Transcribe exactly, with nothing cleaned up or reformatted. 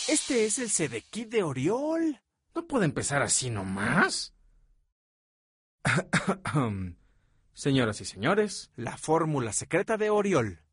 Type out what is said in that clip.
Este es el Sedekit de Oriol. ¿No puede empezar así nomás? Señoras y señores, La fórmula secreta de Oriol.